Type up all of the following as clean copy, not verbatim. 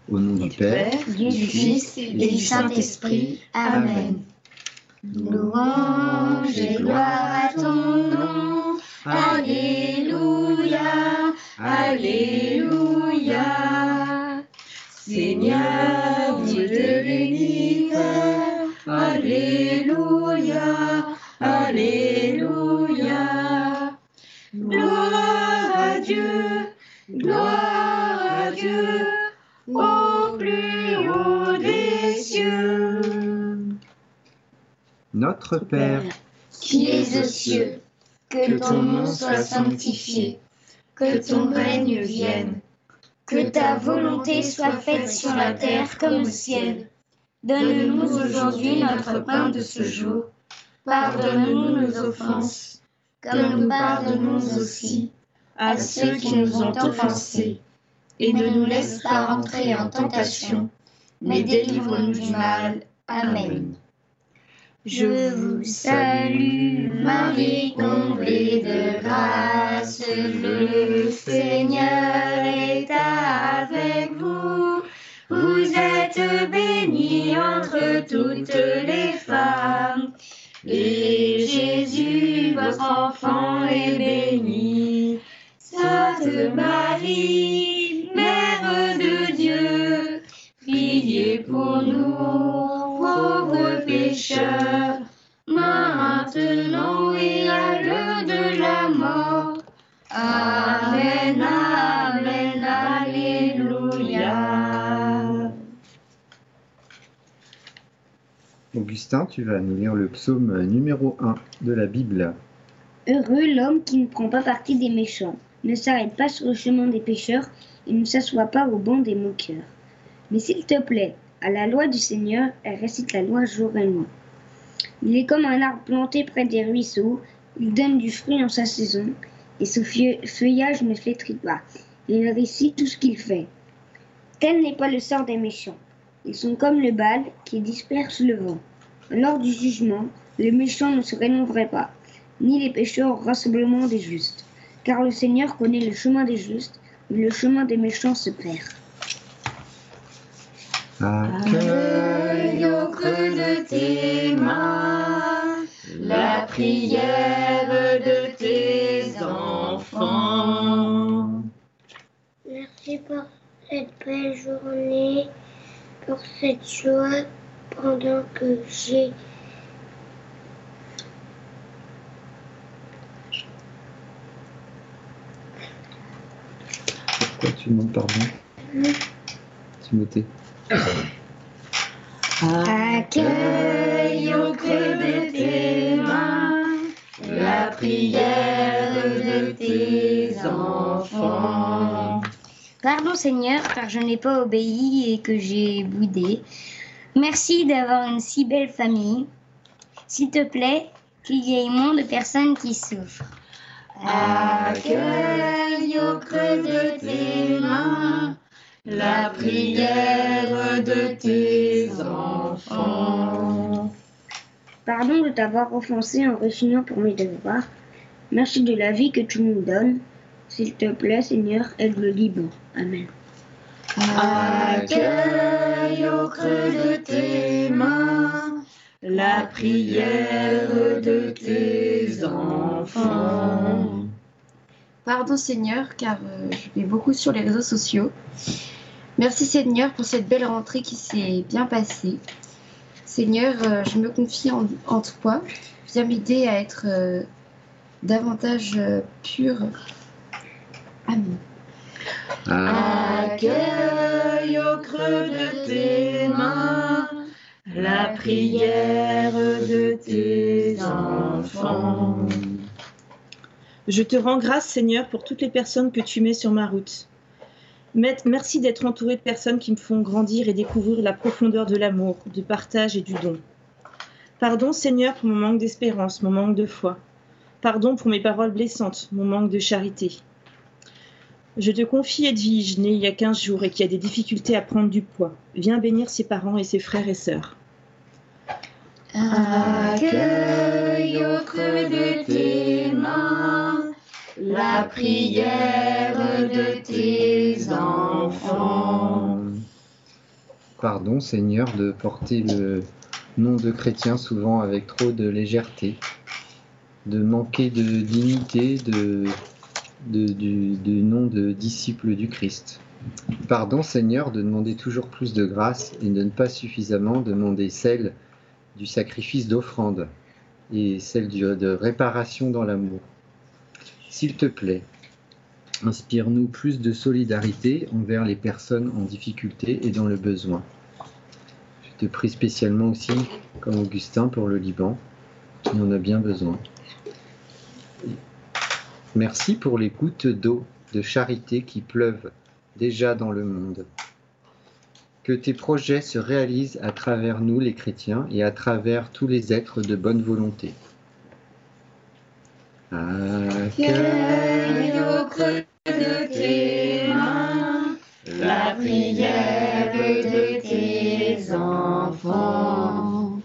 Au nom du Père, du Fils et du Saint-Esprit. Amen. Louange et gloire à ton nom. Alléluia, Alléluia. Seigneur, Dieu de l'univers. Alléluia, Alléluia. Gloire à Dieu, gloire à Dieu, au plus haut des cieux. Notre Père, qui es aux cieux, que ton nom soit sanctifié, que ton règne vienne, que ta volonté soit faite sur la terre comme au ciel. Donne-nous aujourd'hui notre pain de ce jour. Pardonne-nous nos offenses, comme nous pardonnons aussi à ceux qui nous ont offensés. Et ne nous laisse pas entrer en tentation, mais délivre-nous du mal. Amen. Je vous salue, Marie, comblée de grâce, le Seigneur est avec vous. Vous êtes bénie entre toutes les femmes, et Jésus, votre enfant, est béni. Sainte Marie, Mère de Dieu, priez pour nous, pauvres pécheurs, maintenant et à l'heure de la mort. Amen, Amen, Alléluia. Augustin, tu vas nous lire le psaume numéro 1 de la Bible. Heureux l'homme qui ne prend pas partie des méchants, ne s'arrête pas sur le chemin des pécheurs et ne s'assoit pas au banc des moqueurs. Mais s'il te plaît, à la loi du Seigneur, elle récite la loi jour et nuit. Il est comme un arbre planté près des ruisseaux, il donne du fruit en sa saison, et son feuillage ne flétrit pas. Il réussit tout ce qu'il fait. Tel n'est pas le sort des méchants. Ils sont comme le bal qui disperse le vent. Lors du jugement, les méchants ne se rénoveraient pas, ni les pécheurs au rassemblement des justes. Car le Seigneur connaît le chemin des justes, mais le chemin des méchants se perd. Accueille au creux de tes mains la prière de tes enfants. Merci pour cette belle journée, pour cette joie pendant que j'ai Pourquoi tu demandes pardon, Timothée? Accueille au creux de tes mains la prière de tes enfants. Pardon Seigneur, car je n'ai pas obéi et que j'ai boudé. Merci d'avoir une si belle famille. S'il te plaît, qu'il y ait moins de personnes qui souffrent. Accueille au creux de tes mains la prière de tes enfants. Pardon de t'avoir offensé en rechignant pour mes devoirs. Merci de la vie que tu nous donnes. S'il te plaît, Seigneur, aide le Liban. Amen. Accueille au creux de tes mains la prière de tes enfants. Pardon Seigneur, car je vais beaucoup sur les réseaux sociaux. Merci Seigneur pour cette belle rentrée qui s'est bien passée. Seigneur, je me confie en toi. Viens m'aider à être davantage pure. Amen. Accueille au creux de tes mains la prière de tes enfants. Je te rends grâce, Seigneur, pour toutes les personnes que tu mets sur ma route. Merci d'être entouré de personnes qui me font grandir et découvrir la profondeur de l'amour, du partage et du don. Pardon, Seigneur, pour mon manque d'espérance, mon manque de foi. Pardon pour mes paroles blessantes, mon manque de charité. Je te confie Edwige, née il y a 15 jours et qui a des difficultés à prendre du poids. Viens bénir ses parents et ses frères et sœurs. Accueille au creux de tes mains la prière de tes enfants. Pardon, Seigneur, de porter le nom de chrétien souvent avec trop de légèreté, de manquer de dignité du nom de disciple du Christ. Pardon, Seigneur, de demander toujours plus de grâce et de ne pas suffisamment demander celle du sacrifice d'offrande et celle de réparation dans l'amour. S'il te plaît, inspire-nous plus de solidarité envers les personnes en difficulté et dans le besoin. Je te prie spécialement aussi, comme Augustin, pour le Liban, qui en a bien besoin. Merci pour les gouttes d'eau de charité qui pleuvent déjà dans le monde. Que tes projets se réalisent à travers nous les chrétiens et à travers tous les êtres de bonne volonté. Accueille au creux de tes mains la prière de tes enfants.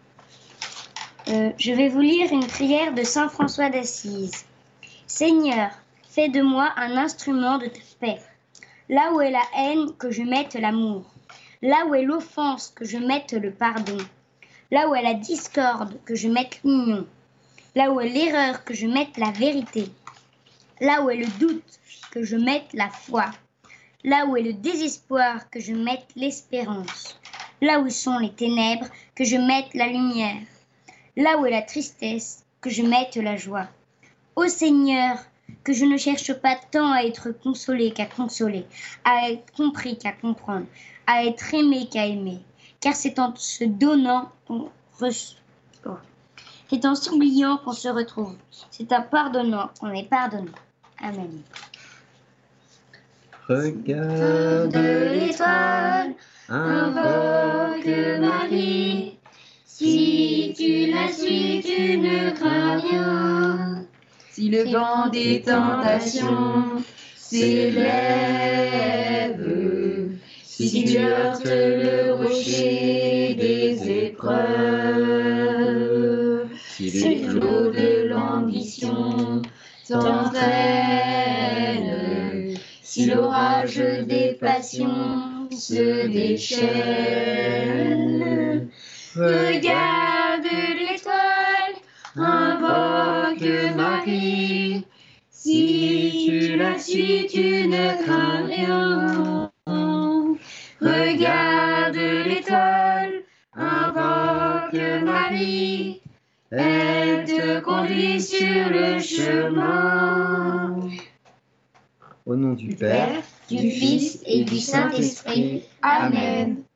Je vais vous lire une prière de saint François d'Assise. Seigneur, fais de moi un instrument de ta paix. Là où est la haine, que je mette l'amour. Là où est l'offense, que je mette le pardon. Là où est la discorde, que je mette l'union. Là où est l'erreur, que je mette la vérité. Là où est le doute, que je mette la foi. Là où est le désespoir, que je mette l'espérance. Là où sont les ténèbres, que je mette la lumière. Là où est la tristesse, que je mette la joie. Ô Seigneur, que je ne cherche pas tant à être consolé qu'à consoler, à être compris qu'à comprendre, à être aimé qu'à aimer. Car c'est en se donnant qu'on c'est en s'oubliant qu'on se retrouve. C'est en pardonnant qu'on est pardonné. Amen. Regarde l'étoile, invoque Marie. Si tu la suis, tu ne crains rien. Si le vent des tentations s'élève, si tu heurtes le rocher des épreuves, si les flots de l'ambition t'entraînent, si l'orage des passions se déchaîne, regarde l'étoile, invoque Marie. Si tu la suis, tu ne crains rien. Regarde l'étoile, invoque Marie. Elle te conduit sur le chemin. au nom du Père, Du Fils et du Saint-Esprit. Amen.